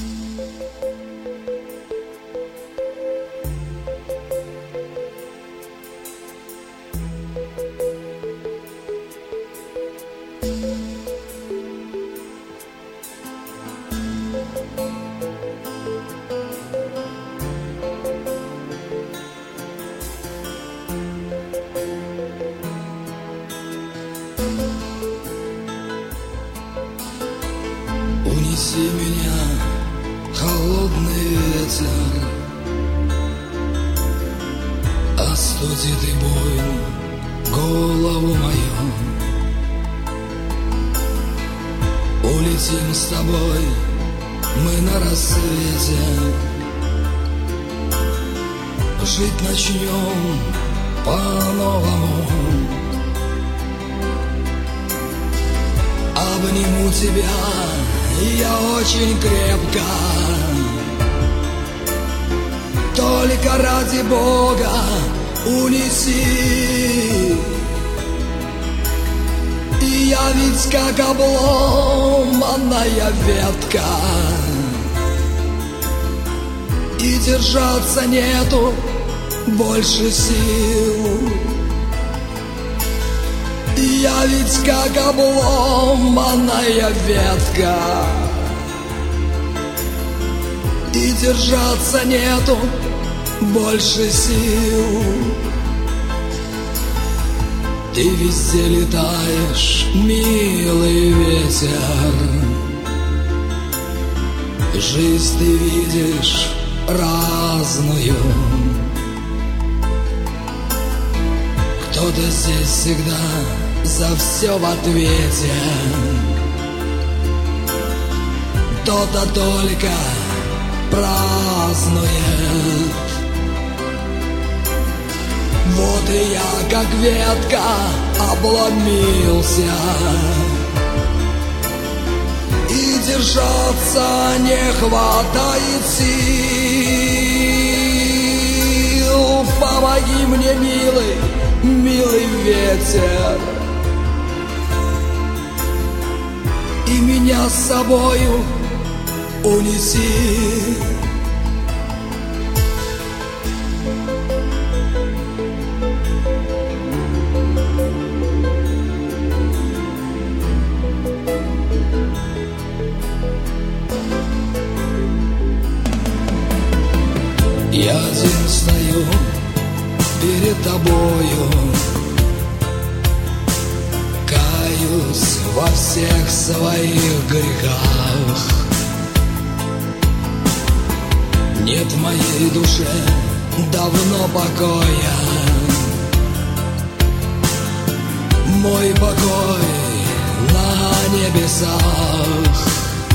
Унеси меня, холодный ветер, остуди ты буйно голову мою. Улетим с тобой мы на рассвете, жить начнем по-новому. Обниму тебя я очень крепко, только ради Бога унеси. И я ведь как обломанная ветка, и держаться нету больше сил. Я ведь как обломанная ветка, и держаться нету больше сил. Ты везде летаешь, милый ветер, жизнь ты видишь разную. Кто-то здесь всегда за все в ответе, кто-то только празднует. Вот и я, как ветка, обломился, и держаться не хватает сил. Помоги мне, милый, милый ветер, и меня с собою унеси. Я один стою перед тобою, каюсь во всех своих грехах. Нет в моей душе давно покоя, мой покой на небесах.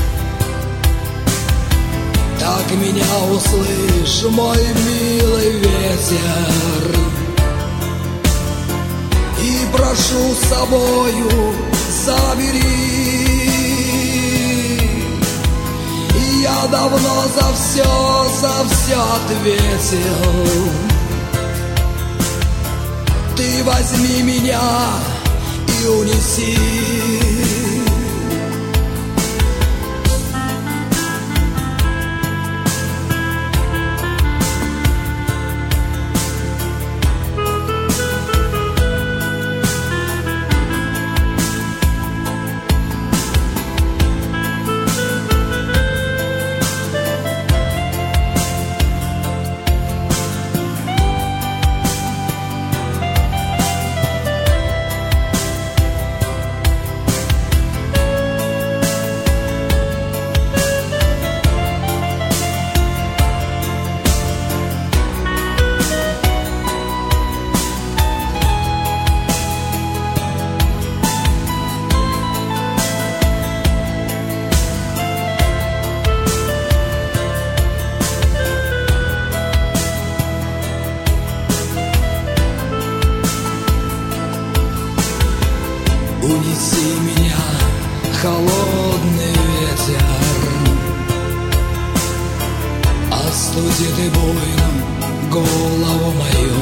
Так меня услышь, мой милый ветер, и прошу с собою забери. И я давно за все ответил. Ты возьми меня и унеси. Унеси меня, холодный ветер, остуди ты буйно голову мою.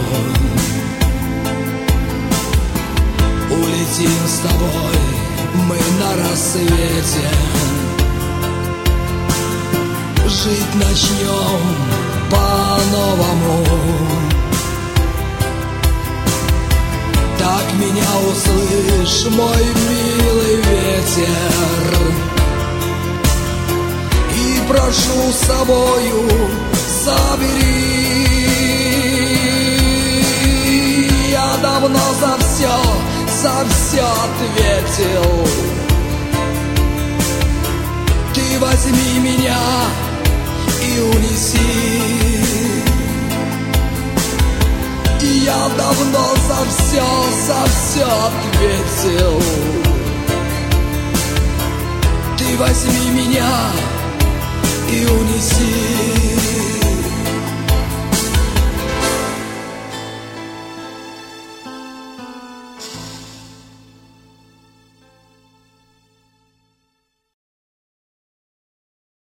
Улетим с тобой мы на рассвете, жить начнем по-новому. Так меня услышь, мой милый ветер, и прошу с собою забери. Я давно за все ответил. Ты возьми меня и унеси. И я давно за все ответил. Ты возьми меня и унеси.